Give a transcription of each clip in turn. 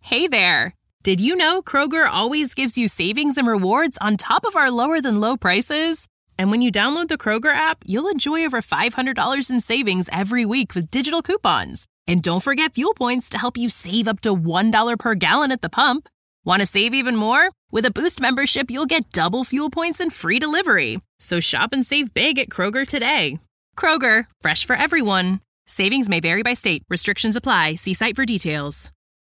Hey there! Did you know Kroger always gives you savings and rewards on top of our lower-than-low prices? And when you download the Kroger app, you'll enjoy over $500 in savings every week with digital coupons. And don't forget fuel points to help you save up to $1 per gallon at the pump. Want to save even more? With a Boost membership, you'll get double fuel points and free delivery. So shop and save big at Kroger today. Kroger, fresh for everyone. Savings may vary by state. Restrictions apply. See site for details.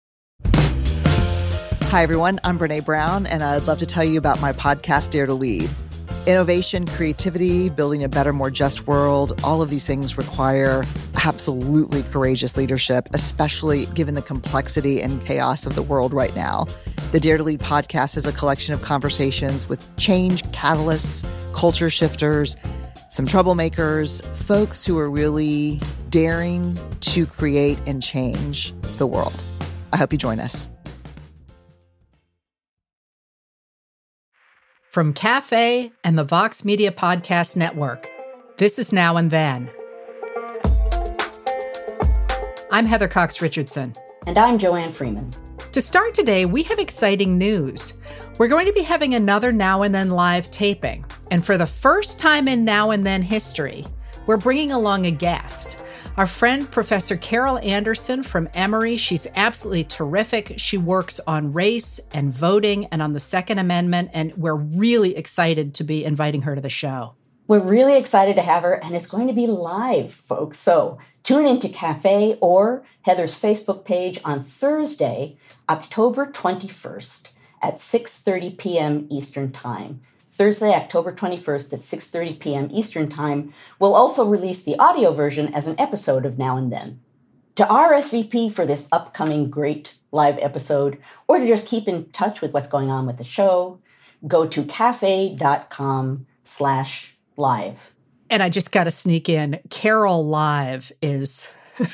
Hi, everyone. I'm Brene Brown, and I'd love to tell you about my podcast, Dare to Lead. Innovation, creativity, building a better, more just world, all of these things require absolutely courageous leadership, especially given the complexity and chaos of the world right now. The Dare to Lead podcast is a collection of conversations with change catalysts, culture shifters, some troublemakers, folks who are really daring to create and change the world. I hope you join us. From Cafe and the Vox Media Podcast Network, this is Now and Then. I'm Heather Cox Richardson. And I'm Joanne Freeman. To start today, we have exciting news. We're going to be having another Now and Then live taping. And for the first time in Now and Then history, we're bringing along a guest. Our friend, Professor Carol Anderson from Emory. She's absolutely terrific. She works on race and voting and on the Second Amendment, and we're really excited to be inviting her to the show. We're really excited to have her, and it's going to be live, folks. So tune into Cafe or Heather's Facebook page on Thursday, October 21st at 6:30 p.m. Eastern Time. Thursday, October 21st at 6:30 p.m. Eastern Time. We'll also release the audio version as an episode of Now and Then. To RSVP for this upcoming great live episode, or to just keep in touch with what's going on with the show, go to cafe.com/live. And I just got to sneak in, Carol Live is,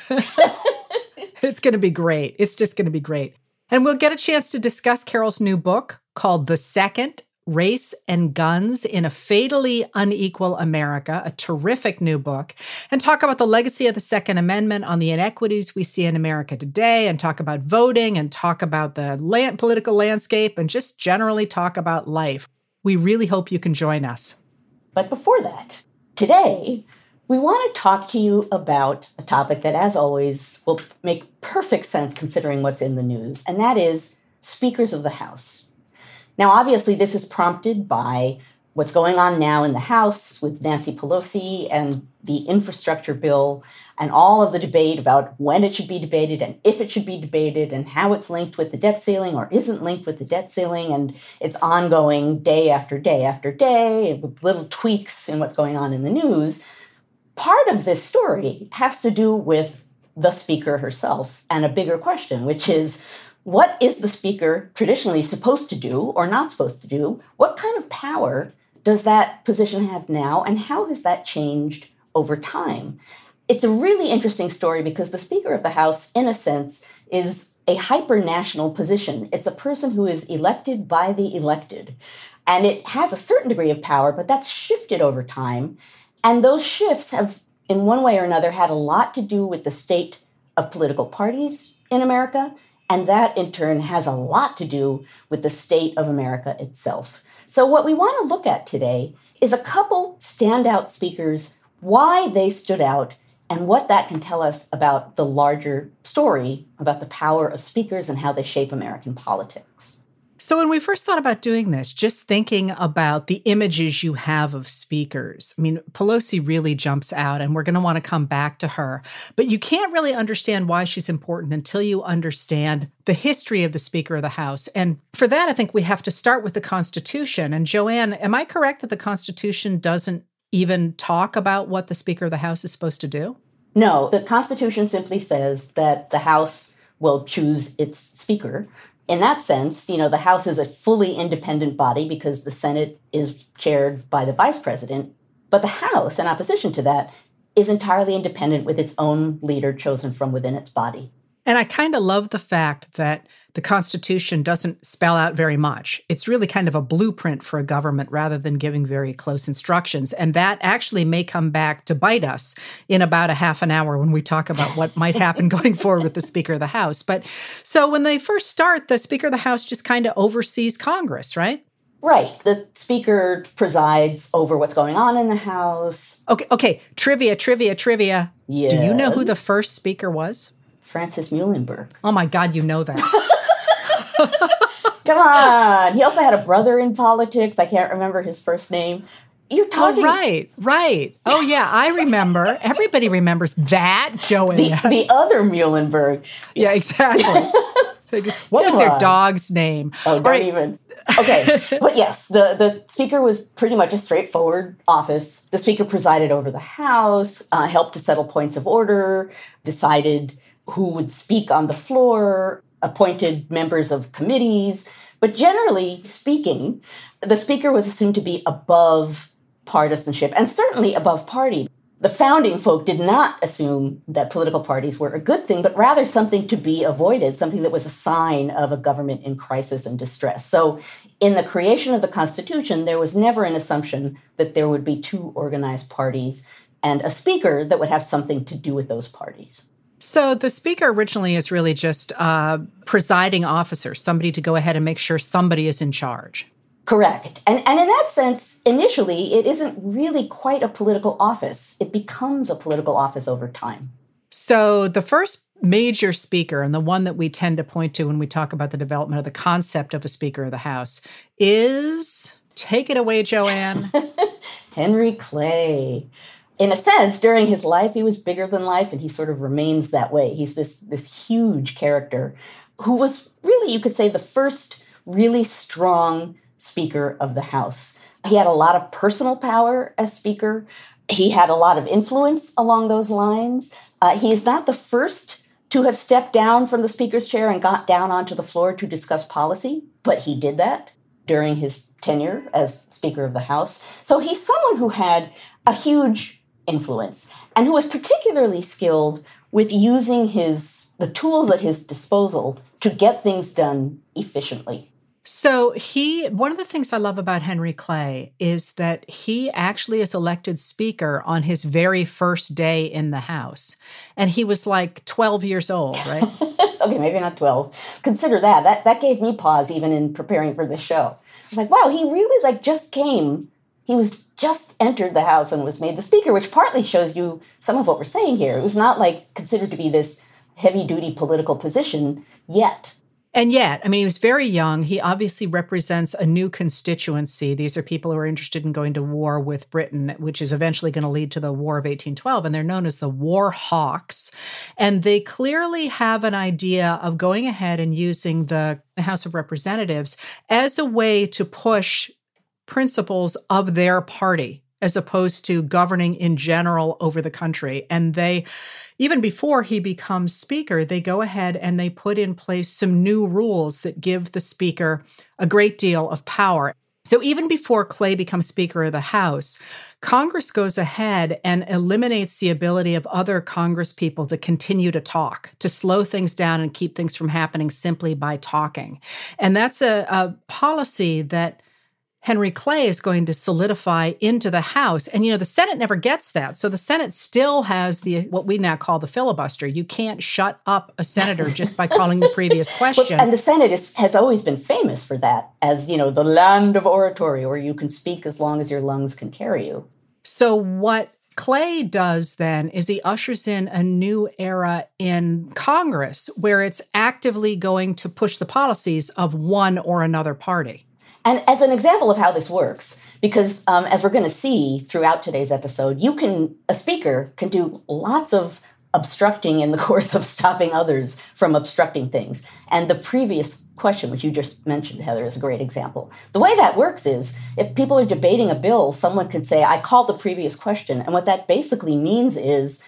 it's going to be great. It's just going to be great. And we'll get a chance to discuss Carol's new book called The Second, Race and Guns in a Fatally Unequal America, a terrific new book, and talk about the legacy of the Second Amendment on the inequities we see in America today, and talk about voting, and talk about the political landscape, and just generally talk about life. We really hope you can join us. But before that, today, we want to talk to you about a topic that, as always, will make perfect sense considering what's in the news, and that is speakers of the House. Now, obviously, this is prompted by what's going on now in the House with Nancy Pelosi and the infrastructure bill and all of the debate about when it should be debated and if it should be debated and how it's linked with the debt ceiling or isn't linked with the debt ceiling. And it's ongoing day after day after day with little tweaks in what's going on in the news. Part of this story has to do with the speaker herself and a bigger question, which is, what is the speaker traditionally supposed to do or not supposed to do? What kind of power does that position have now, and how has that changed over time? It's a really interesting story because the Speaker of the House, in a sense, is a hyper-national position. It's a person who is elected by the elected, and it has a certain degree of power, but that's shifted over time. And those shifts have, in one way or another, had a lot to do with the state of political parties in America. And that, in turn, has a lot to do with the state of America itself. So what we want to look at today is a couple standout speakers, why they stood out, and what that can tell us about the larger story about the power of speakers and how they shape American politics. So when we first thought about doing this, just thinking about the images you have of speakers, I mean, Pelosi really jumps out, and we're going to want to come back to her. But you can't really understand why she's important until you understand the history of the Speaker of the House. And for that, I think we have to start with the Constitution. And Joanne, am I correct that the Constitution doesn't even talk about what the Speaker of the House is supposed to do? No, the Constitution simply says that the House will choose its speaker. In that sense, the House is a fully independent body because the Senate is chaired by the vice president. But the House, in opposition to that, is entirely independent with its own leader chosen from within its body. And I kind of love the fact that the Constitution doesn't spell out very much. It's really kind of a blueprint for a government rather than giving very close instructions. And that actually may come back to bite us in about a half an hour when we talk about what might happen going forward with the Speaker of the House. But so when they first start, the Speaker of the House just kind of oversees Congress, right? Right. The Speaker presides over what's going on in the House. Okay. Trivia. Yes. Do you know who the first Speaker was? Francis Muhlenberg. Oh my God, you know that. Come on. He also had a brother in politics. I can't remember his first name. You're talking... Oh, right. Oh, yeah, I remember. Everybody remembers that, Joanne. The other Muhlenberg. Yeah, exactly. What was their dog's name? Oh, don't even. Okay. But yes, the Speaker was pretty much a straightforward office. The Speaker presided over the House, helped to settle points of order, decided who would speak on the floor, appointed members of committees. But generally speaking, the Speaker was assumed to be above partisanship and certainly above party. The founding folk did not assume that political parties were a good thing, but rather something to be avoided, something that was a sign of a government in crisis and distress. So in the creation of the Constitution, there was never an assumption that there would be two organized parties and a Speaker that would have something to do with those parties. So the Speaker originally is really just a presiding officer, somebody to go ahead and make sure somebody is in charge. Correct. And in that sense, initially, it isn't really quite a political office. It becomes a political office over time. So the first major Speaker, and the one that we tend to point to when we talk about the development of the concept of a Speaker of the House, is, take it away, Joanne. Henry Clay. In a sense, during his life, he was bigger than life, and he sort of remains that way. He's this huge character who was really, you could say, the first really strong Speaker of the House. He had a lot of personal power as Speaker. He had a lot of influence along those lines. He is not the first to have stepped down from the Speaker's chair and got down onto the floor to discuss policy, but he did that during his tenure as Speaker of the House. So he's someone who had a huge influence and who was particularly skilled with using the tools at his disposal to get things done efficiently. So one of the things I love about Henry Clay is that he actually is elected Speaker on his very first day in the House. And he was like 12 years old, right? Okay, maybe not 12. Consider that. That gave me pause even in preparing for this show. I was like, wow, he really just came. He was just entered the House and was made the Speaker, which partly shows you some of what we're saying here. It was not considered to be this heavy-duty political position yet. And yet, he was very young. He obviously represents a new constituency. These are people who are interested in going to war with Britain, which is eventually going to lead to the War of 1812. And they're known as the War Hawks. And they clearly have an idea of going ahead and using the House of Representatives as a way to push principles of their party, as opposed to governing in general over the country. And they, even before he becomes Speaker, they go ahead and they put in place some new rules that give the Speaker a great deal of power. So even before Clay becomes Speaker of the House, Congress goes ahead and eliminates the ability of other Congress people to continue to talk, to slow things down and keep things from happening simply by talking. And that's a policy that Henry Clay is going to solidify into the House. And, the Senate never gets that. So the Senate still has what we now call the filibuster. You can't shut up a senator just by calling the previous question. And the Senate has always been famous for that as, the land of oratory, where you can speak as long as your lungs can carry you. So what Clay does then is he ushers in a new era in Congress where it's actively going to push the policies of one or another party. And as an example of how this works, because as we're going to see throughout today's episode, a Speaker can do lots of obstructing in the course of stopping others from obstructing things. And the previous question, which you just mentioned, Heather, is a great example. The way that works is if people are debating a bill, someone could say, I called the previous question. And what that basically means is,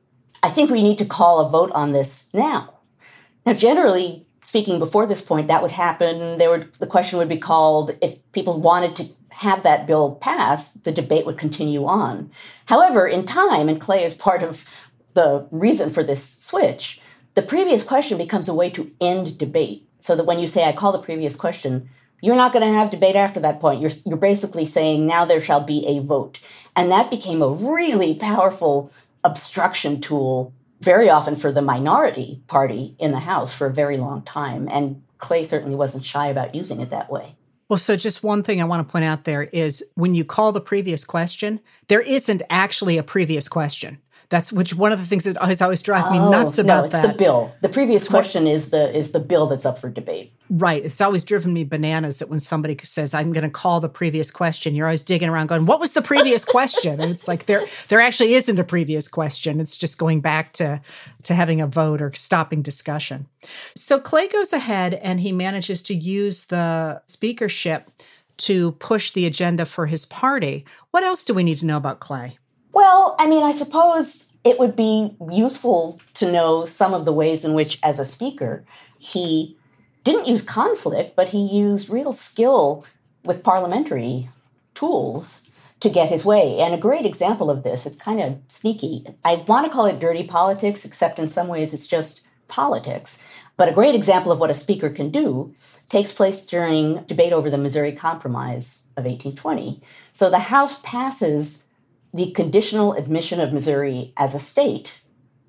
I think we need to call a vote on this now. Now, generally, speaking before this point, that would happen. The question would be called if people wanted to have that bill pass, the debate would continue on. However, in time, and Clay is part of the reason for this switch, the previous question becomes a way to end debate. So that when you say, I call the previous question, you're not going to have debate after that point. You're basically saying, now there shall be a vote. And that became a really powerful obstruction tool, very often for the minority party in the House for a very long time. And Clay certainly wasn't shy about using it that way. Well, so just one thing I want to point out there is when you call the previous question, there isn't actually a previous question. That's one of the things that has always driven me nuts about that. No, it's the bill. The previous question is the bill that's up for debate. Right. It's always driven me bananas that when somebody says, I'm going to call the previous question, you're always digging around going, what was the previous question? And it's like, there actually isn't a previous question. It's just going back to having a vote or stopping discussion. So Clay goes ahead and he manages to use the speakership to push the agenda for his party. What else do we need to know about Clay? Well, I mean, I suppose it would be useful to know some of the ways in which, as a speaker, he didn't use conflict, but he used real skill with parliamentary tools to get his way. And a great example of this, it's kind of sneaky. I want to call it dirty politics, except in some ways it's just politics. But a great example of what a speaker can do takes place during debate over the Missouri Compromise of 1820. So the House passes the conditional admission of Missouri as a state.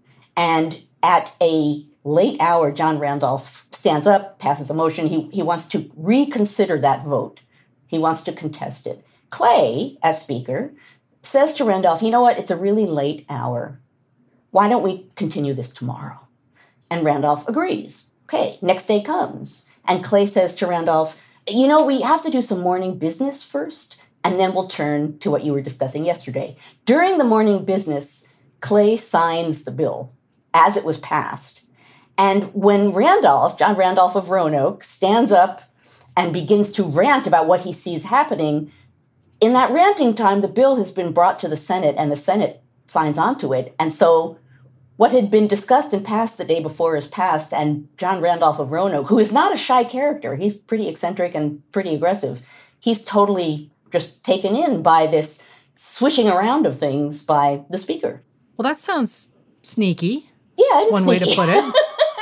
And at a late hour, John Randolph stands up, passes a motion. He wants to reconsider that vote. He wants to contest it. Clay, as speaker, says to Randolph, you know what, it's a really late hour. Why don't we continue this tomorrow? And Randolph agrees. Okay, next day comes. And Clay says to Randolph, you know, we have to do some morning business first. And then we'll turn to what you were discussing yesterday. During the morning business, Clay signs the bill as it was passed. And when John Randolph of Roanoke, stands up and begins to rant about what he sees happening, in that ranting time, the bill has been brought to the Senate and the Senate signs onto it. And so what had been discussed and passed the day before is passed. And John Randolph of Roanoke, who is not a shy character, he's pretty eccentric and pretty aggressive, he's totally just taken in by this switching around of things by the speaker. Well, that sounds sneaky. Yeah, it is one sneaky. way to put it.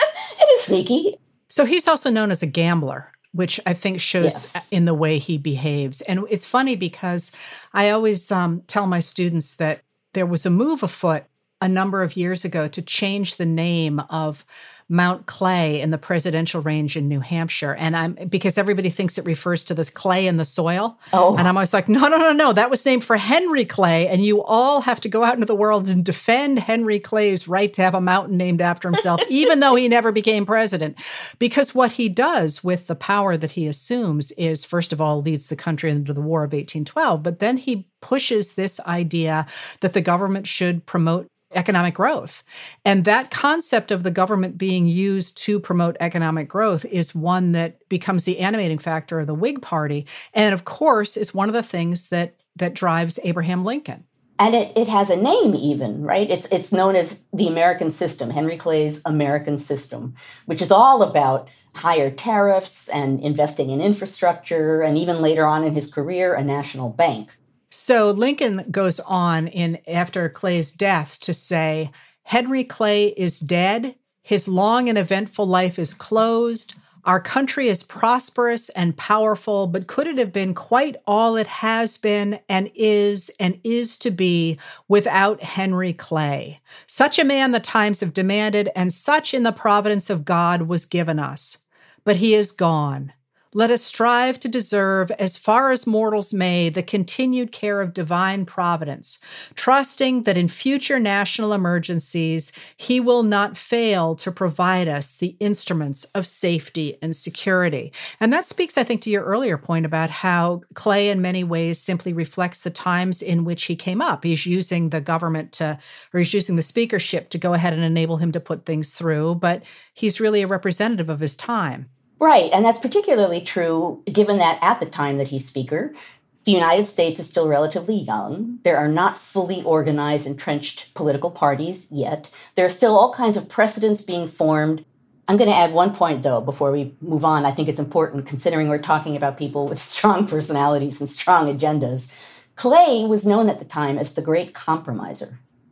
It is sneaky. So he's also known as a gambler, which I think shows in the way he behaves. And it's funny because I always tell my students that there was a move afoot a number of years ago to change the name of Mount Clay in the presidential range in New Hampshire. And because everybody thinks it refers to this clay in the soil. Oh. And I'm always like, no. That was named for Henry Clay. And you all have to go out into the world and defend Henry Clay's right to have a mountain named after himself, even though he never became president. Because what he does with the power that he assumes is, first of all, leads the country into the War of 1812. But then he pushes this idea that the government should promote economic growth. And that concept of the government being used to promote economic growth is one that becomes the animating factor of the Whig Party. And of course, is one of the things that drives Abraham Lincoln. And it has a name even, right? It's known as the American System, Henry Clay's American System, which is all about higher tariffs and investing in infrastructure, and even later on in his career, a national bank. So Lincoln goes on after Clay's death to say, Henry Clay is dead. His long and eventful life is closed. Our country is prosperous and powerful, but could it have been quite all it has been and is to be without Henry Clay? Such a man the times have demanded, and such in the providence of God was given us. But he is gone. Let us strive to deserve, as far as mortals may, the continued care of divine providence, trusting that in future national emergencies, he will not fail to provide us the instruments of safety and security. And that speaks, I think, to your earlier point about how Clay in many ways simply reflects the times in which he came up. He's using the government he's using the speakership to go ahead and enable him to put things through, but he's really a representative of his time. Right, and that's particularly true given that at the time that he's speaker, the United States is still relatively young. There are not fully organized, entrenched political parties yet. There are still all kinds of precedents being formed. I'm going to add one point, though, before we move on. I think it's important, considering we're talking about people with strong personalities and strong agendas. Clay was known at the time as the Great Compromiser,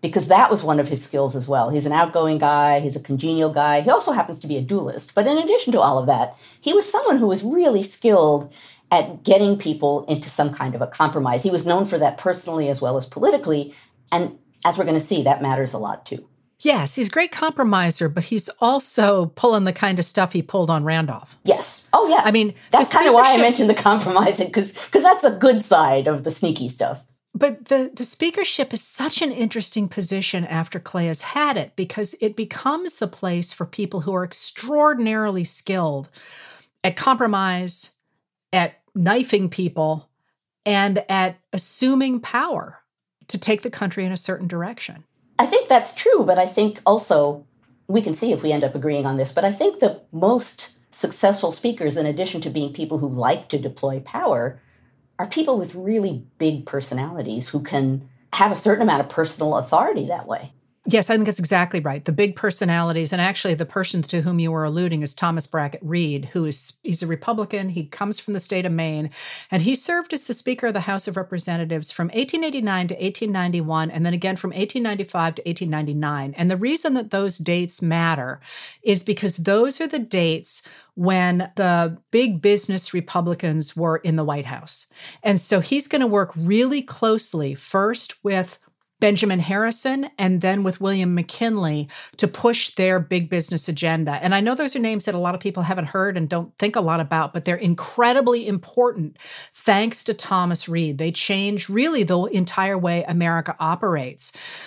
because that was one of his skills as well. He's an outgoing guy. He's a congenial guy. He also happens to be a duelist. But in addition to all of that, he was someone who was really skilled at getting people into some kind of a compromise. He was known for that personally as well as politically. And as we're going to see, that matters a lot too. Yes, he's a great compromiser, but he's also pulling the kind of stuff he pulled on Randolph. Yes. Oh, yes. I mean, that's kind of why I mentioned the compromising, because that's a good side of the sneaky stuff. But the speakership is such an interesting position after Clay has had it, because it becomes the place for people who are extraordinarily skilled at compromise, at knifing people, and at assuming power to take the country in a certain direction. I think that's true, but I think also, we can see if we end up agreeing on this, but I think the most successful speakers, in addition to being people who like to deploy power, are people with really big personalities who can have a certain amount of personal authority that way. Yes, I think that's exactly right. The big personalities, and actually the person to whom you were alluding is Thomas Brackett Reed, he's a Republican. He comes from the state of Maine, and he served as the Speaker of the House of Representatives from 1889 to 1891, and then again from 1895 to 1899. And the reason that those dates matter is because those are the dates when the big business Republicans were in the White House. And so he's going to work really closely first with Benjamin Harrison and then with William McKinley to push their big business agenda. And I know those are names that a lot of people haven't heard and don't think a lot about, but they're incredibly important thanks to Thomas Reed. They change really the entire way America operates.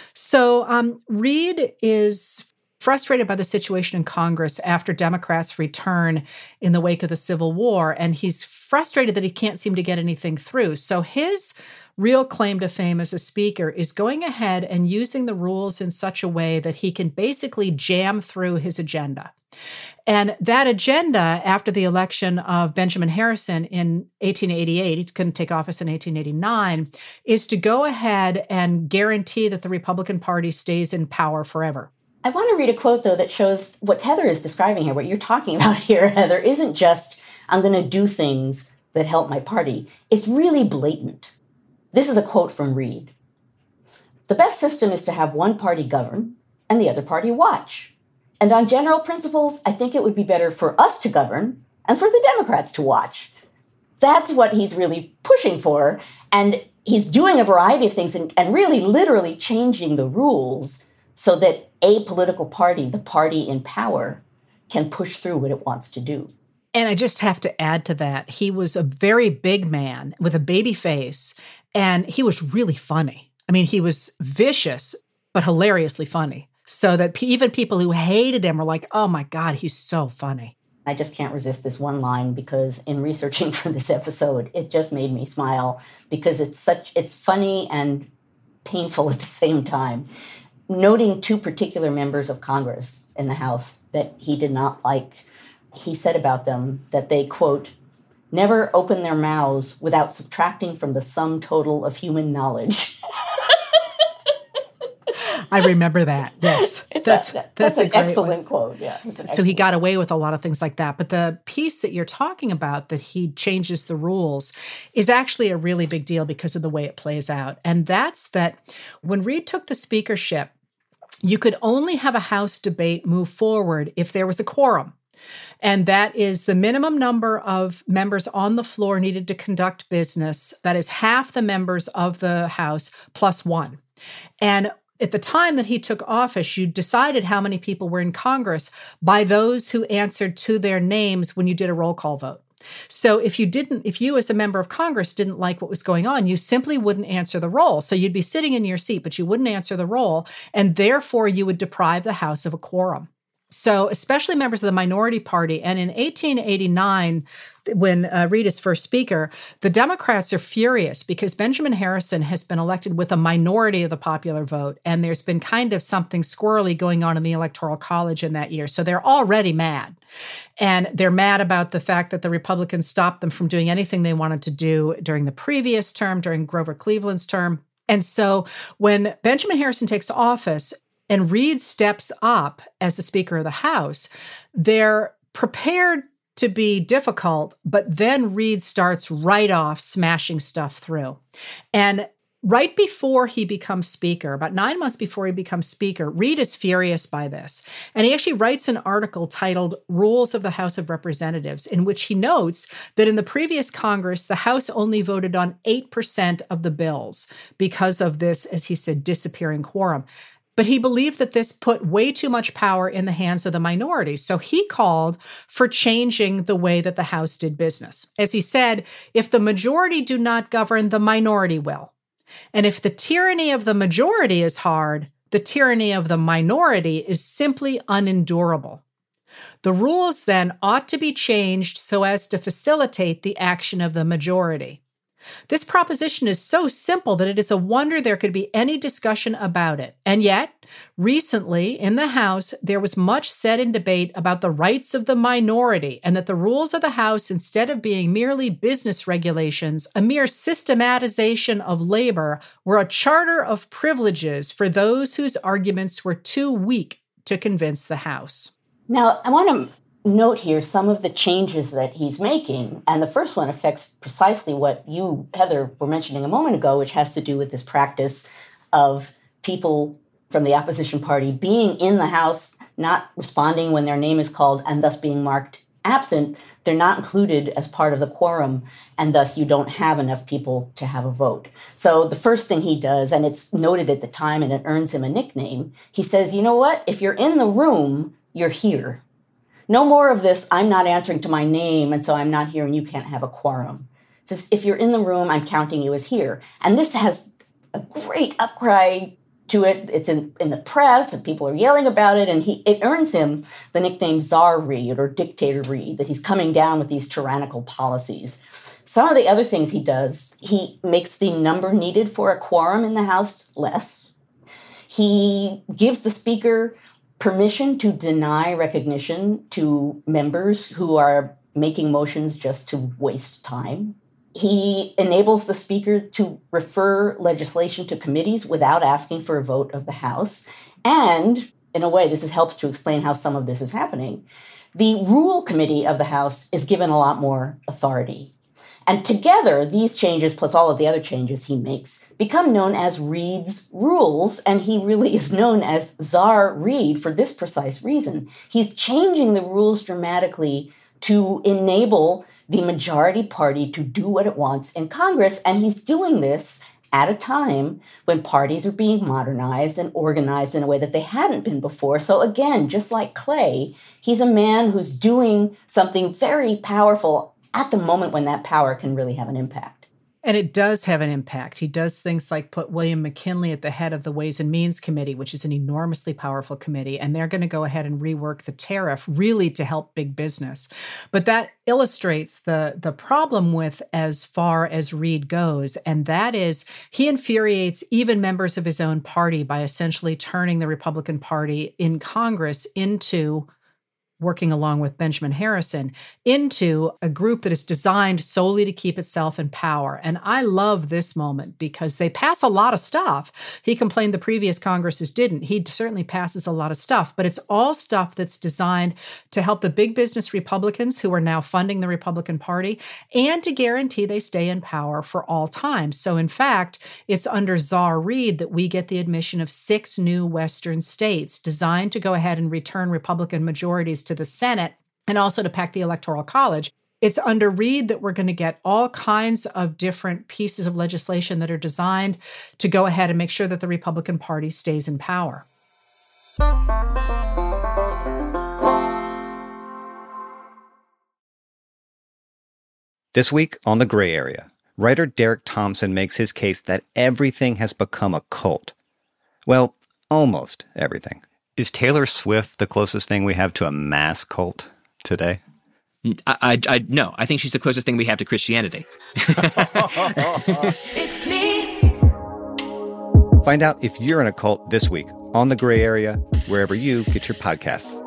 So Reed is frustrated by the situation in Congress after Democrats return in the wake of the Civil War, and he's frustrated that he can't seem to get anything through. So his real claim to fame as a speaker is going ahead and using the rules in such a way that he can basically jam through his agenda. And that agenda, after the election of Benjamin Harrison in 1888, he couldn't take office in 1889, is to go ahead and guarantee that the Republican Party stays in power forever. I want to read a quote, though, that shows what Heather is describing here, what you're talking about here, Heather, isn't just, I'm going to do things that help my party. It's really blatant. This is a quote from Reed. The best system is to have one party govern and the other party watch. And on general principles, I think it would be better for us to govern and for the Democrats to watch. That's what he's really pushing for. And he's doing a variety of things and really literally changing the rules so that a political party, the party in power, can push through what it wants to do. And I just have to add to that, he was a very big man with a baby face, and he was really funny. I mean, he was vicious, but hilariously funny. So that even people who hated him were like, oh my God, he's so funny. I just can't resist this one line because in researching for this episode, it just made me smile because it's funny and painful at the same time. Noting two particular members of Congress in the House that he did not like, he said about them that they, quote, never open their mouths without subtracting from the sum total of human knowledge. I remember that. Yes. That's an excellent quote. Yeah. So he got away with a lot of things like that. But the piece that you're talking about, that he changes the rules, is actually a really big deal because of the way it plays out. And that's that when Reed took the speakership, you could only have a House debate move forward if there was a quorum. And that is the minimum number of members on the floor needed to conduct business. That is half the members of the House plus one. And at the time that he took office, you decided how many people were in Congress by those who answered to their names when you did a roll call vote. So if you as a member of Congress didn't like what was going on, you simply wouldn't answer the roll. So you'd be sitting in your seat, but you wouldn't answer the roll, and therefore you would deprive the House of a quorum. So especially members of the minority party. And in 1889, when Reed is first speaker, the Democrats are furious because Benjamin Harrison has been elected with a minority of the popular vote. And there's been kind of something squirrely going on in the Electoral College in that year. So they're already mad. And they're mad about the fact that the Republicans stopped them from doing anything they wanted to do during the previous term, during Grover Cleveland's term. And so when Benjamin Harrison takes office, and Reed steps up as the Speaker of the House, they're prepared to be difficult, but then Reed starts right off smashing stuff through. And Right before he becomes speaker, about 9 months before he becomes speaker, Reed is furious by this. And he actually writes an article titled Rules of the House of Representatives, in which he notes that in the previous Congress, the House only voted on 8% of the bills because of this, as he said, disappearing quorum. But he believed that this put way too much power in the hands of the minority. So he called for changing the way that the House did business. As he said, if the majority do not govern, the minority will. And if the tyranny of the majority is hard, the tyranny of the minority is simply unendurable. The rules then ought to be changed so as to facilitate the action of the majority. This proposition is so simple that it is a wonder there could be any discussion about it. And yet, recently in the House, there was much said in debate about the rights of the minority and that the rules of the House, instead of being merely business regulations, a mere systematization of labor, were a charter of privileges for those whose arguments were too weak to convince the House. Now, I want to note here some of the changes that he's making. And the first one affects precisely what you, Heather, were mentioning a moment ago, which has to do with this practice of people from the opposition party being in the House, not responding when their name is called, and thus being marked absent. They're not included as part of the quorum, and thus you don't have enough people to have a vote. So the first thing he does, and it's noted at the time and it earns him a nickname, he says, you know what? If you're in the room, you're here. No more of this, I'm not answering to my name, and so I'm not here, and you can't have a quorum. It says, if you're in the room, I'm counting you as here. And this has a great outcry to it. It's in the press, and people are yelling about it, and it earns him the nickname Czar Reed, or Dictator Reed, that he's coming down with these tyrannical policies. Some of the other things he does, he makes the number needed for a quorum in the House less. He gives the Speaker permission to deny recognition to members who are making motions just to waste time. He enables the Speaker to refer legislation to committees without asking for a vote of the House. And, in a way, this helps to explain how some of this is happening. The Rule Committee of the House is given a lot more authority. And together, these changes, plus all of the other changes he makes, become known as Reed's Rules, and he really is known as Czar Reed for this precise reason. He's changing the rules dramatically to enable the majority party to do what it wants in Congress, and he's doing this at a time when parties are being modernized and organized in a way that they hadn't been before. So again, just like Clay, he's a man who's doing something very powerful at the moment when that power can really have an impact. And it does have an impact. He does things like put William McKinley at the head of the Ways and Means Committee, which is an enormously powerful committee, and they're going to go ahead and rework the tariff really to help big business. But that illustrates the problem with as far as Reed goes, and that is he infuriates even members of his own party by essentially turning the Republican Party in Congress into, working along with Benjamin Harrison, into a group that is designed solely to keep itself in power. And I love this moment because they pass a lot of stuff. He complained the previous Congresses didn't. He certainly passes a lot of stuff, but it's all stuff that's designed to help the big business Republicans who are now funding the Republican Party and to guarantee they stay in power for all time. So in fact, it's under Czar Reed that we get the admission of 6 new Western states designed to go ahead and return Republican majorities to the Senate and also to pack the Electoral College. It's under Reed that we're going to get all kinds of different pieces of legislation that are designed to go ahead and make sure that the Republican Party stays in power. This week on The Gray Area, writer Derek Thompson makes his case that everything has become a cult. Well, almost everything. Is Taylor Swift the closest thing we have to a mass cult today? No, I think she's the closest thing we have to Christianity. It's me. Find out if you're in a cult this week on The Gray Area, wherever you get your podcasts.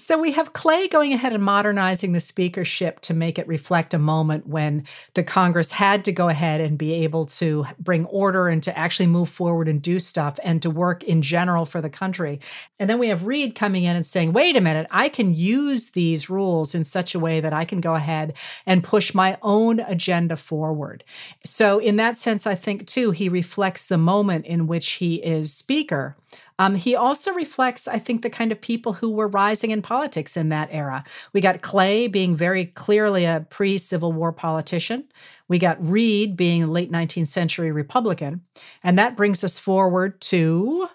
So we have Clay going ahead and modernizing the speakership to make it reflect a moment when the Congress had to go ahead and be able to bring order and to actually move forward and do stuff and to work in general for the country. And then we have Reed coming in and saying, wait a minute, I can use these rules in such a way that I can go ahead and push my own agenda forward. So in that sense, I think, too, he reflects the moment in which he is speaker. He also reflects, I think, the kind of people who were rising in politics in that era. We got Clay being very clearly a pre-Civil War politician. We got Reed being a late 19th century Republican. And that brings us forward to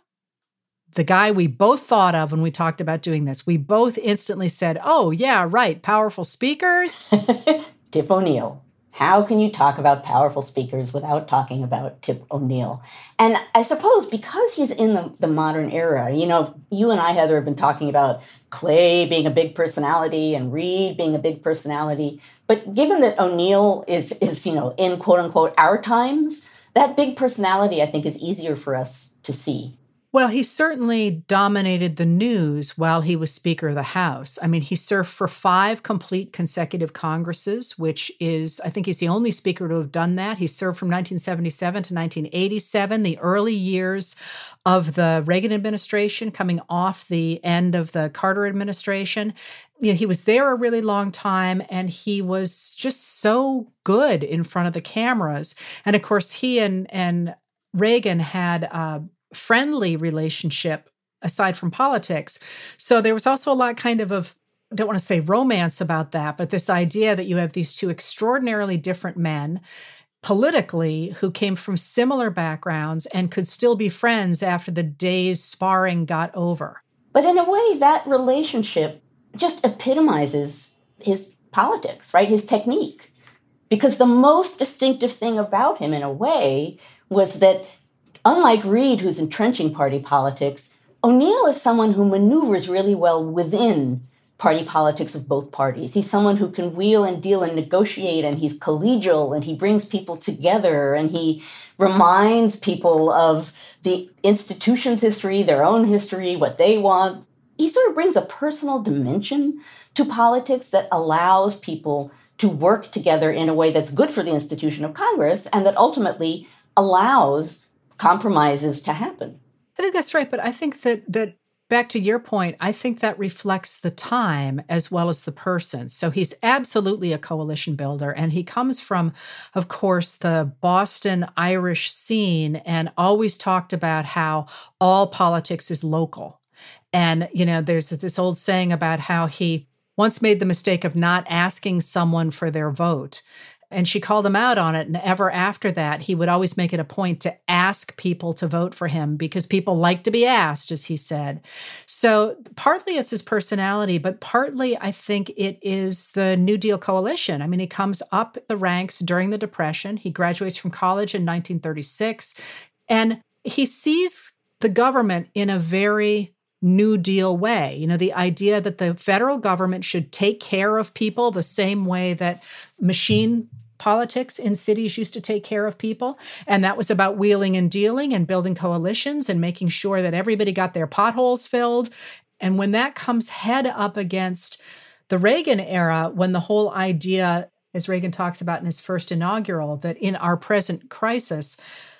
the guy we both thought of when we talked about doing this. We both instantly said, oh, yeah, right, powerful speakers. Tip O'Neill. How can you talk about powerful speakers without talking about Tip O'Neill? And I suppose because he's in the modern era, you know, you and I, Heather, have been talking about Clay being a big personality and Reed being a big personality. But given that O'Neill is you know, in quote unquote our times, that big personality, I think, is easier for us to see. Well, he certainly dominated the news while he was Speaker of the House. I mean, he served for 5 complete consecutive Congresses, which is, I think he's the only speaker to have done that. He served from 1977 to 1987, the early years of the Reagan administration, coming off the end of the Carter administration. You know, he was there a really long time, and he was just so good in front of the cameras. And of course, he and Reagan had a friendly relationship aside from politics. So there was also a lot kind of I don't want to say romance about that, but this idea that you have these 2 extraordinarily different men politically who came from similar backgrounds and could still be friends after the day's sparring got over. But in a way, that relationship just epitomizes his politics, right? His technique. Because the most distinctive thing about him, in a way, was that unlike Reed, who's entrenching party politics, O'Neill is someone who maneuvers really well within party politics of both parties. He's someone who can wheel and deal and negotiate, and he's collegial, and he brings people together, and he reminds people of the institution's history, their own history, what they want. He sort of brings a personal dimension to politics that allows people to work together in a way that's good for the institution of Congress and that ultimately allows compromises to happen. I think that's right. But I think that back to your point, I think that reflects the time as well as the person. So he's absolutely a coalition builder. And he comes from, of course, the Boston Irish scene and always talked about how all politics is local. And, you know, there's this old saying about how he once made the mistake of not asking someone for their vote. And she called him out on it. And ever after that, he would always make it a point to ask people to vote for him because people like to be asked, as he said. So partly it's his personality, but partly I think it is the New Deal coalition. I mean, he comes up the ranks during the Depression. He graduates from college in 1936, and he sees the government in a very New Deal way. You know, the idea that the federal government should take care of people the same way that machine politics in cities used to take care of people. And that was about wheeling and dealing and building coalitions and making sure that everybody got their potholes filled. And when that comes head up against the Reagan era, when the whole idea, as Reagan talks about in his first inaugural, that in our present crisis,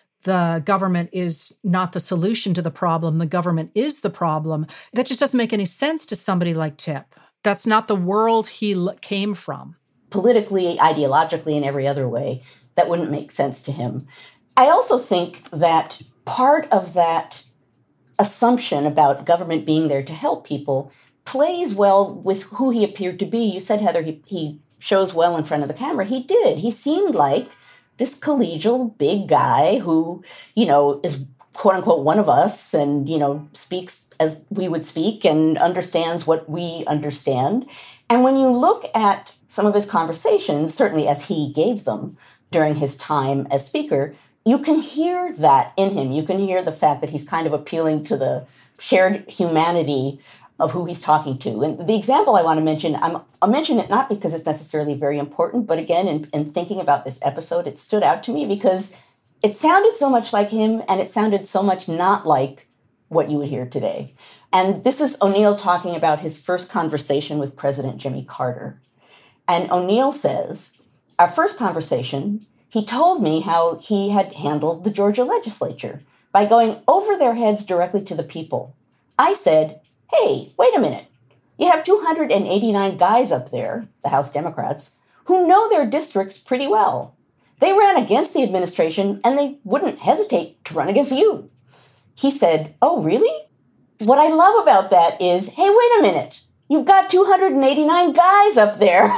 the government is not the solution to the problem, the government is the problem, that just doesn't make any sense to somebody like Tip. That's not the world he came from. Politically, ideologically, in every other way, that wouldn't make sense to him. I also think that part of that assumption about government being there to help people plays well with who he appeared to be. You said, Heather, he shows well in front of the camera. He did. He seemed like this collegial big guy who, you know, is quote unquote one of us and, you know, speaks as we would speak and understands what we understand. And when you look at some of his conversations, certainly as he gave them during his time as speaker, you can hear that in him. You can hear the fact that he's kind of appealing to the shared humanity of who he's talking to. And the example I want to mention, I'll mention it not because it's necessarily very important, but again, in thinking about this episode, it stood out to me because it sounded so much like him and it sounded so much not like what you would hear today. And this is O'Neill talking about his first conversation with President Jimmy Carter. And O'Neill says, our first conversation, he told me how he had handled the Georgia legislature by going over their heads directly to the people. I said, hey, wait a minute. You have 289 guys up there, the House Democrats, who know their districts pretty well. They ran against the administration, and they wouldn't hesitate to run against you. He said, oh, really? What I love about that is, hey, wait a minute. You've got 289 guys up there.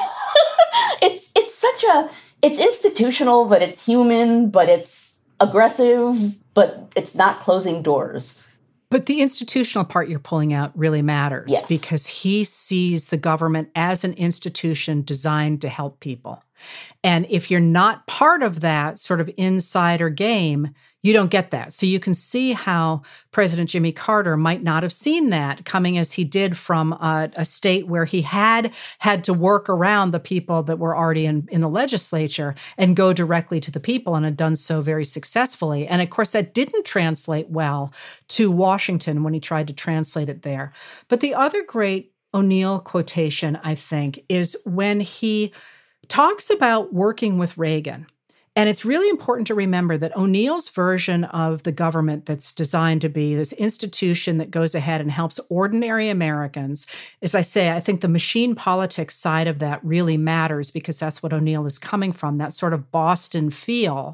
It's institutional, but it's human, but it's aggressive, but it's not closing doors. But the institutional part you're pulling out really matters, yes, because he sees the government as an institution designed to help people. And if you're not part of that sort of insider game, you don't get that. So you can see how President Jimmy Carter might not have seen that coming as he did from a state where he had to work around the people that were already in the legislature and go directly to the people, and had done so very successfully. And of course, that didn't translate well to Washington when he tried to translate it there. But the other great O'Neill quotation, I think, is when he talks about working with Reagan. And it's really important to remember that O'Neill's version of the government that's designed to be this institution that goes ahead and helps ordinary Americans, as I say, I think the machine politics side of that really matters, because that's what O'Neill is coming from, that sort of Boston feel.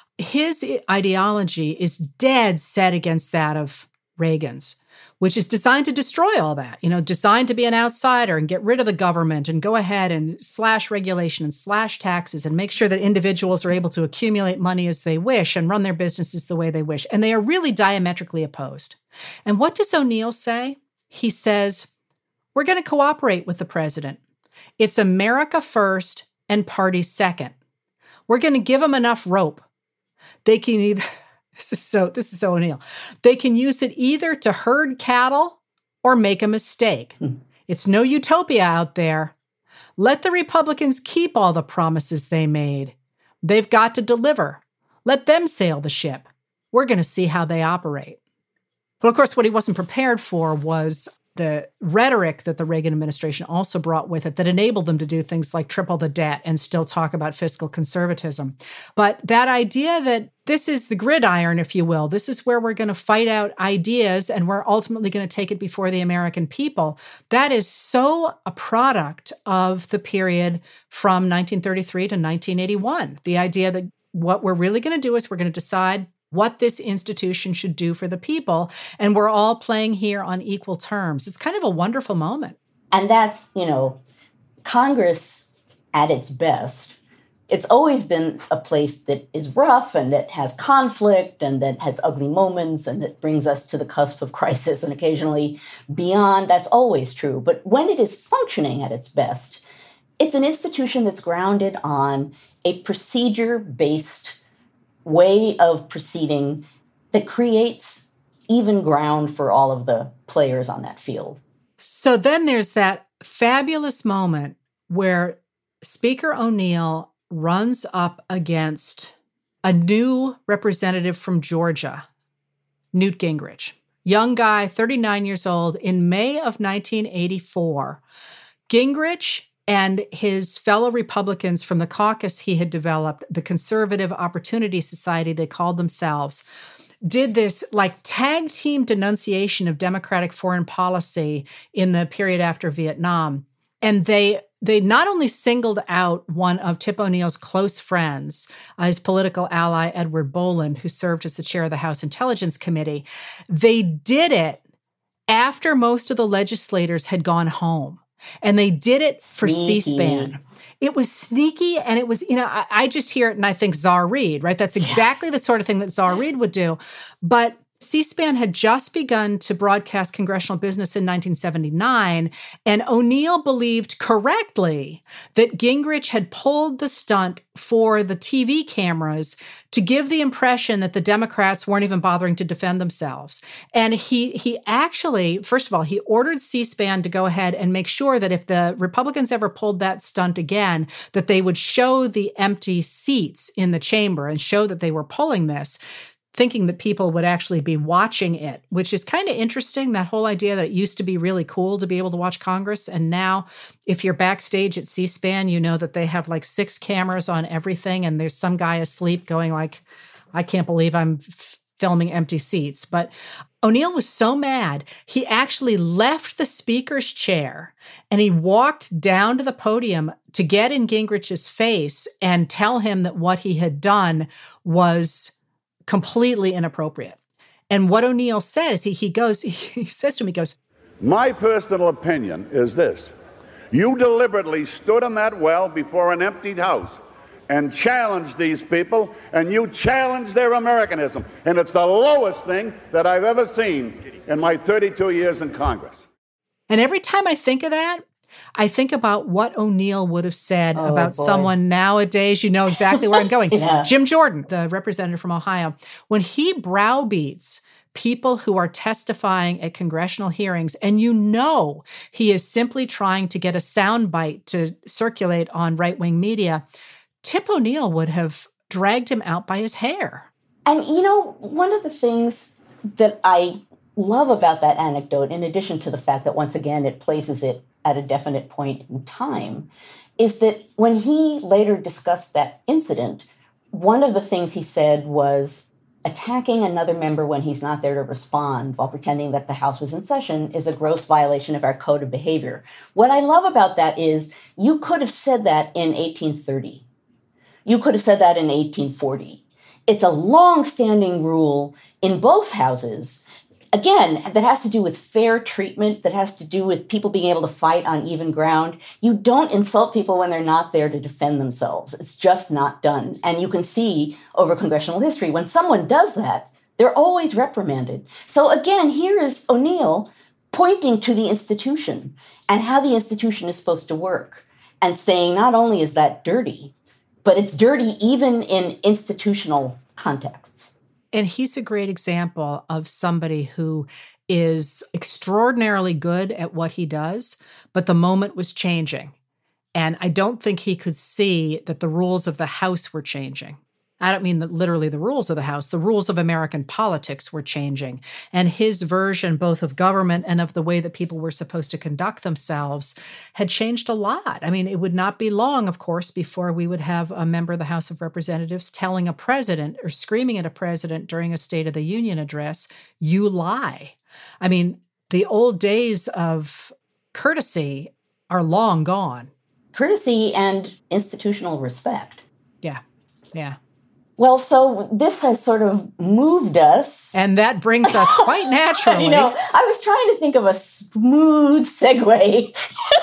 His ideology is dead set against that of Reagan's, which is designed to destroy all that, designed to be an outsider and get rid of the government and go ahead and slash regulation and slash taxes and make sure that individuals are able to accumulate money as they wish and run their businesses the way they wish. And they are really diametrically opposed. And what does O'Neill say? He says, we're going to cooperate with the president. It's America first and party second. We're going to give them enough rope. They can either... This is so O'Neill. They can use it either to herd cattle or make a mistake. It's no utopia out there. Let the Republicans keep all the promises they made. They've got to deliver. Let them sail the ship. We're going to see how they operate. But of course, what he wasn't prepared for was the rhetoric that the Reagan administration also brought with it that enabled them to do things like triple the debt and still talk about fiscal conservatism. But that idea that this is the gridiron, if you will, this is where we're going to fight out ideas and we're ultimately going to take it before the American people, that is so a product of the period from 1933 to 1981. The idea that what we're really going to do is we're going to decide what this institution should do for the people. And we're all playing here on equal terms. It's kind of a wonderful moment. And that's, Congress at its best. It's always been a place that is rough and that has conflict and that has ugly moments and that brings us to the cusp of crisis and occasionally beyond. That's always true. But when it is functioning at its best, it's an institution that's grounded on a procedure-based way of proceeding that creates even ground for all of the players on that field. So then there's that fabulous moment where Speaker O'Neill runs up against a new representative from Georgia, Newt Gingrich. Young guy, 39 years old, in May of 1984. Gingrich and his fellow Republicans from the caucus he had developed, the Conservative Opportunity Society, they called themselves, did this like tag team denunciation of Democratic foreign policy in the period after Vietnam. And they not only singled out one of Tip O'Neill's close friends, his political ally, Edward Boland, who served as the chair of the House Intelligence Committee, they did it after most of the legislators had gone home. And they did it for C-SPAN. It was sneaky, and it was, I just hear it and I think Czar Reed, right? That's exactly the sort of thing that Czar Reed would do. But C-SPAN had just begun to broadcast congressional business in 1979, and O'Neill believed correctly that Gingrich had pulled the stunt for the TV cameras to give the impression that the Democrats weren't even bothering to defend themselves. And he actually, first of all, he ordered C-SPAN to go ahead and make sure that if the Republicans ever pulled that stunt again, that they would show the empty seats in the chamber and show that they were pulling this. thinking that people would actually be watching it, which is kind of interesting, that whole idea that it used to be really cool to be able to watch Congress. And now if you're backstage at C-SPAN, you know that they have like 6 cameras on everything. And there's some guy asleep going like, I can't believe I'm filming empty seats. But O'Neill was so mad, he actually left the speaker's chair and he walked down to the podium to get in Gingrich's face and tell him that what he had done was completely inappropriate. And what O'Neill says, he says to him, he goes, my personal opinion is this. You deliberately stood in that well before an emptied house and challenged these people, and you challenged their Americanism. And it's the lowest thing that I've ever seen in my 32 years in Congress. And every time I think of that, I think about what O'Neill would have said about someone nowadays. You know exactly where I'm going. Yeah. Jim Jordan, the representative from Ohio, when he browbeats people who are testifying at congressional hearings, and you know he is simply trying to get a soundbite to circulate on right-wing media, Tip O'Neill would have dragged him out by his hair. And, you know, one of the things that I love about that anecdote, in addition to the fact that, once again, it places it at a definite point in time, is that when he later discussed that incident, one of the things he said was attacking another member when he's not there to respond while pretending that the House was in session is a gross violation of our code of behavior. What I love about that is you could have said that in 1830. You could have said that in 1840. It's a long-standing rule in both houses, again, that has to do with fair treatment, that has to do with people being able to fight on even ground. You don't insult people when they're not there to defend themselves. It's just not done. And you can see over congressional history, when someone does that, they're always reprimanded. So again, here is O'Neill pointing to the institution and how the institution is supposed to work and saying not only is that dirty, but it's dirty even in institutional contexts. And he's a great example of somebody who is extraordinarily good at what he does, but the moment was changing. And I don't think he could see that the rules of the House were changing. I don't mean that literally the rules of the House, the rules of American politics were changing. And his version both of government and of the way that people were supposed to conduct themselves had changed a lot. I mean, it would not be long, of course, before we would have a member of the House of Representatives telling a president or screaming at a president during a State of the Union address, "You lie." I mean, the old days of courtesy are long gone. Courtesy and institutional respect. Yeah, yeah. Well, so this has sort of moved us. And that brings us quite naturally. You know, I was trying to think of a smooth segue.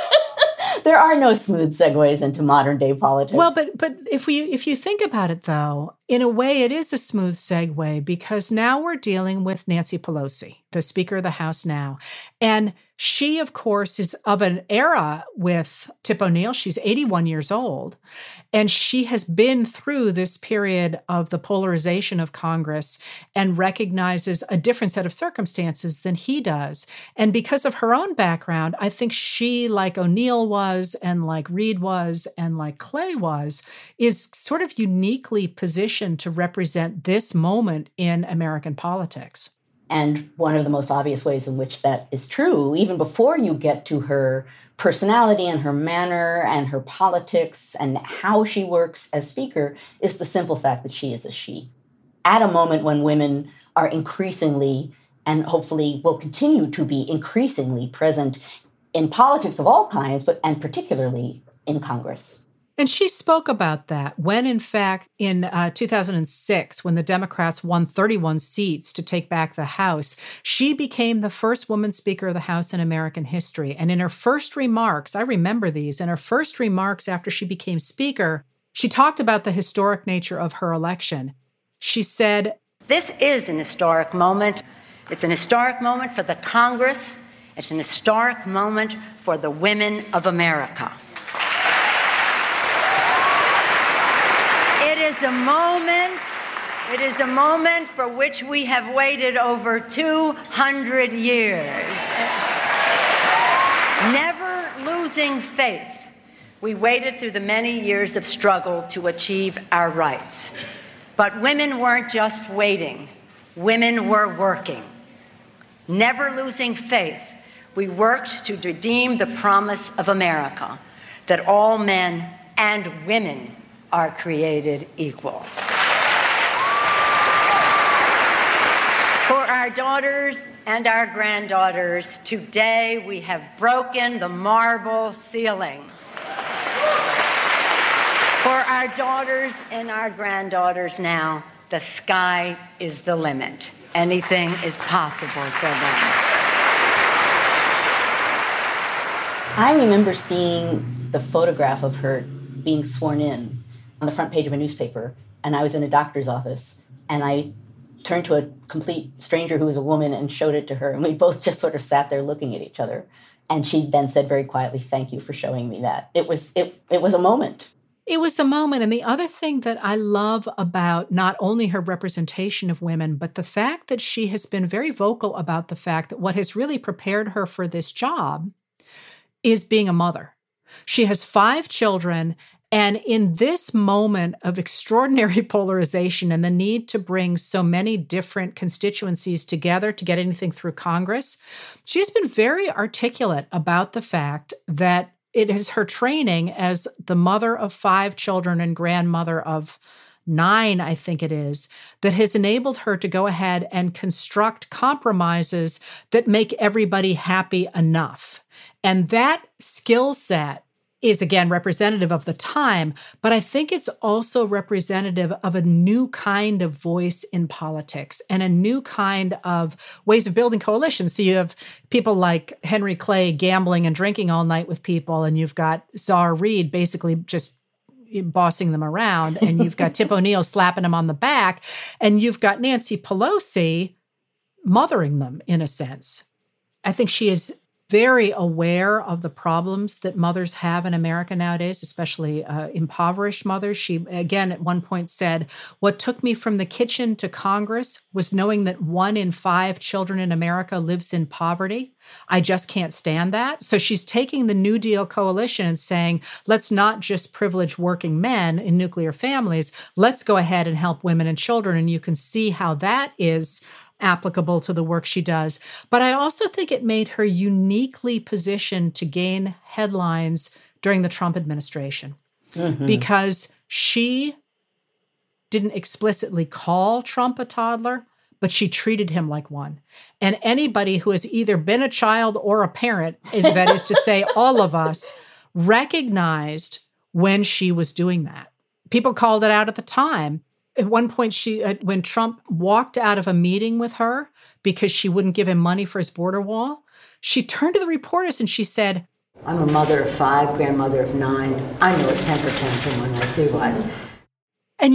There are no smooth segues into modern day politics. Well, but if you think about it, though, in a way, it is a smooth segue because now we're dealing with Nancy Pelosi, the Speaker of the House now. And she, of course, is of an era with Tip O'Neill. She's 81 years old. And she has been through this period of the polarization of Congress and recognizes a different set of circumstances than he does. And because of her own background, I think she, like O'Neill was, and like Reid was, and like Clay was, is sort of uniquely positioned to represent this moment in American politics. And one of the most obvious ways in which that is true, even before you get to her personality and her manner and her politics and how she works as Speaker, is the simple fact that she is a she. At a moment when women are increasingly, and hopefully will continue to be increasingly present in politics of all kinds, and particularly in Congress. And she spoke about that when, in fact, in 2006, when the Democrats won 31 seats to take back the House, she became the first woman Speaker of the House in American history. And in her first remarks, I remember these, in her first remarks after she became Speaker, she talked about the historic nature of her election. She said, "This is an historic moment. It's an historic moment for the Congress. It's an historic moment for the women of America. It is a moment for which we have waited over 200 years. Never losing faith, we waited through the many years of struggle to achieve our rights. But women weren't just waiting. women were working. Never losing faith, we worked to redeem the promise of America that all men and women are created equal. For our daughters and our granddaughters, today we have broken the marble ceiling. For our daughters and our granddaughters now, the sky is the limit. Anything is possible for them. I remember seeing the photograph of her being sworn in on the front page of a newspaper, and I was in a doctor's office, and I turned to a complete stranger who was a woman and showed it to her, and we both just sort of sat there looking at each other. And she then said very quietly, "Thank you for showing me that." It was a moment. It was a moment. And the other thing that I love about not only her representation of women, but the fact that she has been very vocal about the fact that what has really prepared her for this job is being a mother. She has 5 children. And in this moment of extraordinary polarization and the need to bring so many different constituencies together to get anything through Congress, she's been very articulate about the fact that it is her training as the mother of 5 children and grandmother of 9, I think it is, that has enabled her to go ahead and construct compromises that make everybody happy enough. And that skill set is, again, representative of the time, but I think it's also representative of a new kind of voice in politics and a new kind of ways of building coalitions. So you have people like Henry Clay gambling and drinking all night with people, and you've got Czar Reed basically just bossing them around, and you've got Tip O'Neill slapping them on the back, and you've got Nancy Pelosi mothering them in a sense. I think she is very aware of the problems that mothers have in America nowadays, especially impoverished mothers. She, again, at one point said, "What took me from the kitchen to Congress was knowing that 1 in 5 children in America lives in poverty. I just can't stand that." So she's taking the New Deal coalition and saying, let's not just privilege working men in nuclear families. Let's go ahead and help women and children. And you can see how that is applicable to the work she does. But I also think it made her uniquely positioned to gain headlines during the Trump administration because she didn't explicitly call Trump a toddler, but she treated him like one. And anybody who has either been a child or a parent, that is to say all of us, recognized when she was doing that. People called it out at the time. At one point, when Trump walked out of a meeting with her because she wouldn't give him money for his border wall, she turned to the reporters and she said, I'm a mother of 5, grandmother of 9. I know a temper tantrum when I see one. And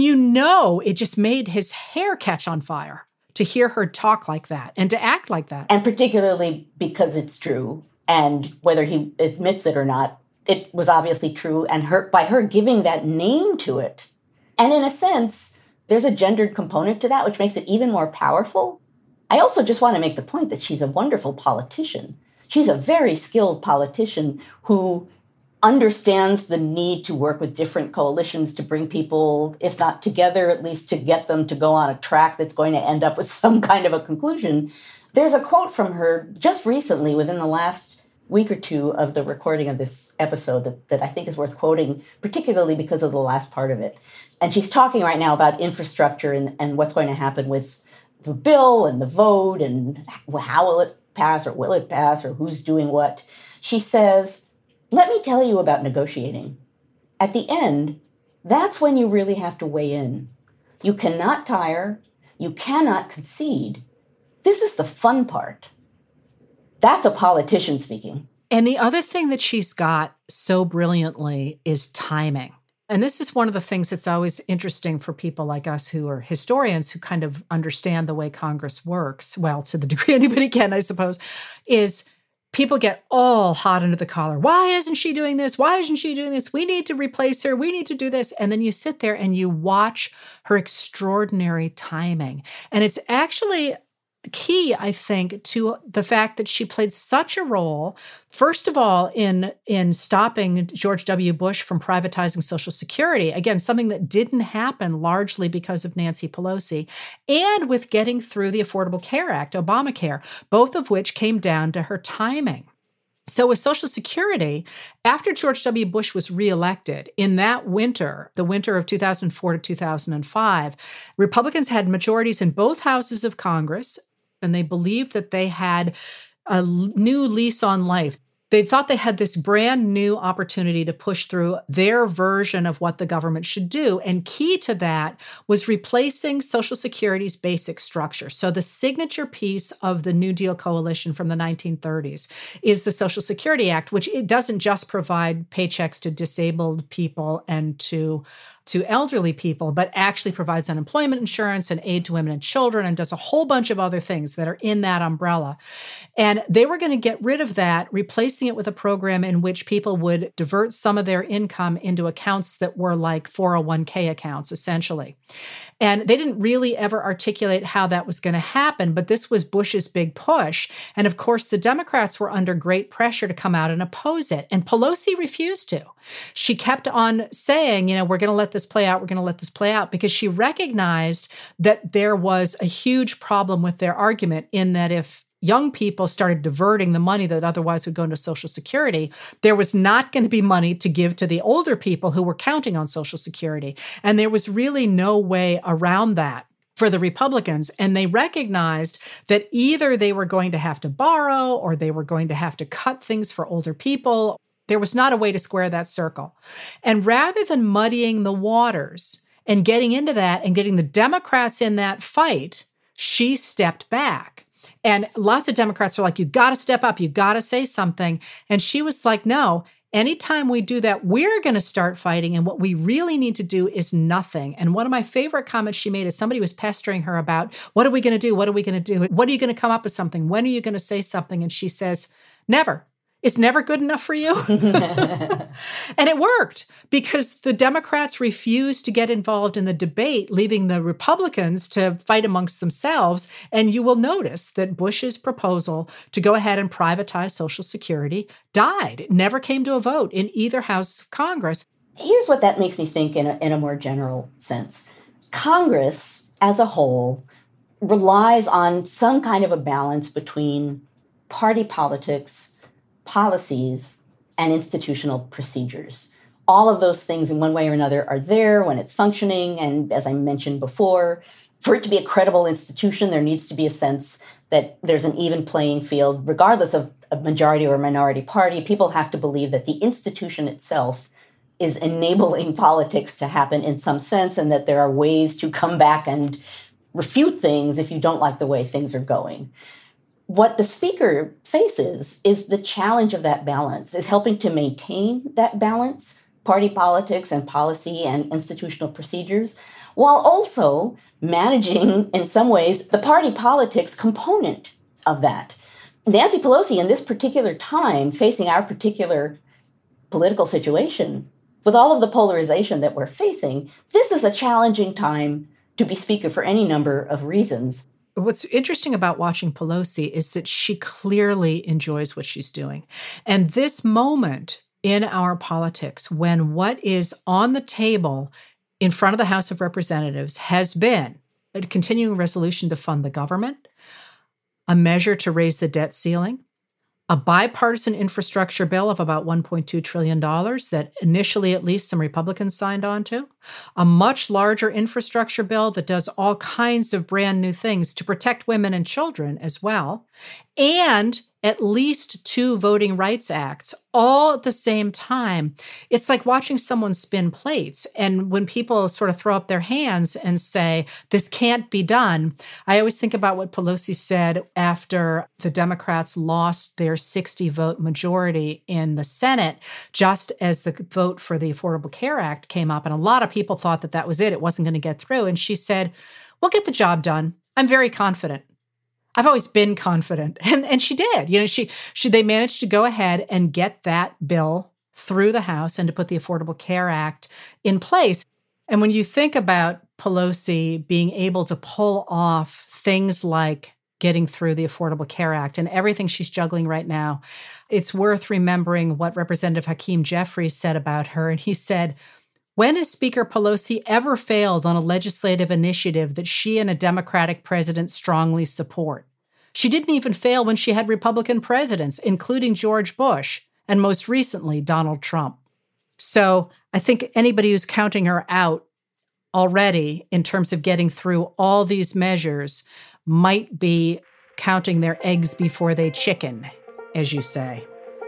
it just made his hair catch on fire to hear her talk like that and to act like that. And particularly because it's true. And whether he admits it or not, it was obviously true. And by her giving that name to it. And in a sense, there's a gendered component to that, which makes it even more powerful. I also just want to make the point that she's a wonderful politician. She's a very skilled politician who understands the need to work with different coalitions to bring people, if not together, at least to get them to go on a track that's going to end up with some kind of a conclusion. There's a quote from her just recently, within the last week or two of the recording of this episode that I think is worth quoting, particularly because of the last part of it. And she's talking right now about infrastructure and what's going to happen with the bill and the vote and how will it pass or who's doing what. She says, let me tell you about negotiating. At the end, that's when you really have to weigh in. You cannot tire. You cannot concede. This is the fun part. That's a politician speaking. And the other thing that she's got so brilliantly is timing. And this is one of the things that's always interesting for people like us who are historians who kind of understand the way Congress works, well, to the degree anybody can, I suppose, is people get all hot under the collar. Why isn't she doing this? Why isn't she doing this? We need to replace her. We need to do this. And then you sit there and you watch her extraordinary timing. And it's actually key, I think, to the fact that she played such a role, first of all, in stopping George W. Bush from privatizing Social Security. Again, something that didn't happen largely because of Nancy Pelosi, and with getting through the Affordable Care Act, Obamacare, both of which came down to her timing. So with Social Security, after George W. Bush was reelected in that winter, the winter of 2004 to 2005, Republicans had majorities in both houses of Congress, and they believed that they had a new lease on life. They thought they had this brand new opportunity to push through their version of what the government should do. And key to that was replacing Social Security's basic structure. So the signature piece of the New Deal coalition from the 1930s is the Social Security Act, which it doesn't just provide paychecks to disabled people and to elderly people, but actually provides unemployment insurance and aid to women and children and does a whole bunch of other things that are in that umbrella. And they were going to get rid of that, replacing it with a program in which people would divert some of their income into accounts that were like 401k accounts, essentially. And they didn't really ever articulate how that was going to happen, but this was Bush's big push. And of course, the Democrats were under great pressure to come out and oppose it. And Pelosi refused to. She kept on saying, we're going to let this play out. We're going to let this play out, because she recognized that there was a huge problem with their argument in that if young people started diverting the money that otherwise would go into Social Security, there was not going to be money to give to the older people who were counting on Social Security. And there was really no way around that for the Republicans. And they recognized that either they were going to have to borrow or they were going to have to cut things for older people. There was not a way to square that circle. And rather than muddying the waters and getting into that and getting the Democrats in that fight, she stepped back. And lots of Democrats were like, you got to step up. You got to say something. And she was like, no, anytime we do that, we're going to start fighting. And what we really need to do is nothing. And one of my favorite comments she made is somebody was pestering her about, what are we going to do? What are we going to do? What are you going to come up with something? When are you going to say something? And she says, never. It's never good enough for you. And it worked, because the Democrats refused to get involved in the debate, leaving the Republicans to fight amongst themselves. And you will notice that Bush's proposal to go ahead and privatize Social Security died. It never came to a vote in either house of Congress. Here's what that makes me think in a more general sense. Congress as a whole relies on some kind of a balance between party politics, policies, and institutional procedures. All of those things in one way or another are there when it's functioning. And as I mentioned before, for it to be a credible institution, there needs to be a sense that there's an even playing field, regardless of a majority or minority party. People have to believe that the institution itself is enabling politics to happen in some sense, and that there are ways to come back and refute things if you don't like the way things are going. What the speaker faces is the challenge of that balance, is helping to maintain that balance, party politics and policy and institutional procedures, while also managing, in some ways, the party politics component of that. Nancy Pelosi, in this particular time, facing our particular political situation, with all of the polarization that we're facing, this is a challenging time to be speaker for any number of reasons. What's interesting about watching Pelosi is that she clearly enjoys what she's doing. And this moment in our politics, when what is on the table in front of the House of Representatives has been a continuing resolution to fund the government, a measure to raise the debt ceiling, a bipartisan infrastructure bill of about $1.2 trillion that initially at least some Republicans signed on to, a much larger infrastructure bill that does all kinds of brand new things to protect women and children as well, and at least 2 voting rights acts all at the same time. It's like watching someone spin plates. And when people sort of throw up their hands and say, this can't be done, I always think about what Pelosi said after the Democrats lost their 60-vote majority in the Senate, just as the vote for the Affordable Care Act came up. And a lot of people thought that that was it. It wasn't going to get through. And she said, we'll get the job done. I'm very confident. I've always been confident. And she did. They managed to go ahead and get that bill through the House and to put the Affordable Care Act in place. And when you think about Pelosi being able to pull off things like getting through the Affordable Care Act and everything she's juggling right now. It's worth remembering what Representative Hakeem Jeffries said about her. And he said, when has Speaker Pelosi ever failed on a legislative initiative that she and a Democratic president strongly support? She didn't even fail when she had Republican presidents, including George Bush, and most recently, Donald Trump. So I think anybody who's counting her out already in terms of getting through all these measures might be counting their eggs before they chicken, as you say.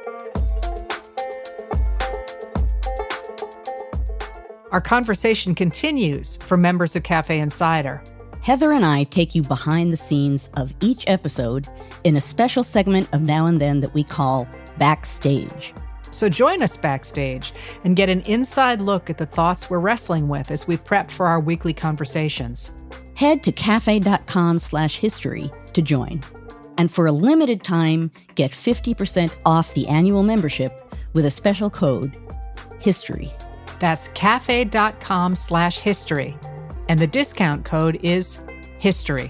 Our conversation continues for members of Cafe Insider. Heather and I take you behind the scenes of each episode in a special segment of Now and Then that we call Backstage. So join us backstage and get an inside look at the thoughts we're wrestling with as we prep for our weekly conversations. Head to cafe.com/history to join. And for a limited time, get 50% off the annual membership with a special code, HISTORY. That's cafe.com/history. And the discount code is HISTORY.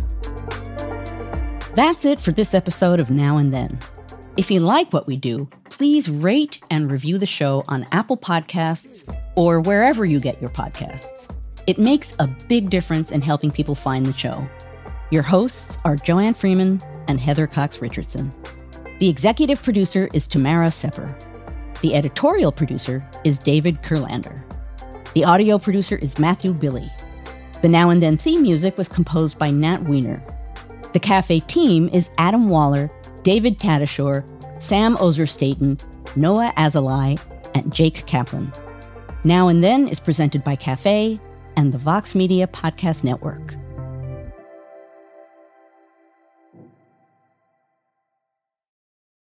That's it for this episode of Now and Then. If you like what we do, please rate and review the show on Apple Podcasts or wherever you get your podcasts. It makes a big difference in helping people find the show. Your hosts are Joanne Freeman and Heather Cox Richardson. The executive producer is Tamara Sepper. The editorial producer is David Kurlander. The audio producer is Matthew Billy. The Now and Then theme music was composed by Nat Weiner. The Cafe team is Adam Waller, David Tatasciore, Sam Ozer-Staten, Noah Azulai, and Jake Kaplan. Now and Then is presented by Cafe and the Vox Media Podcast Network.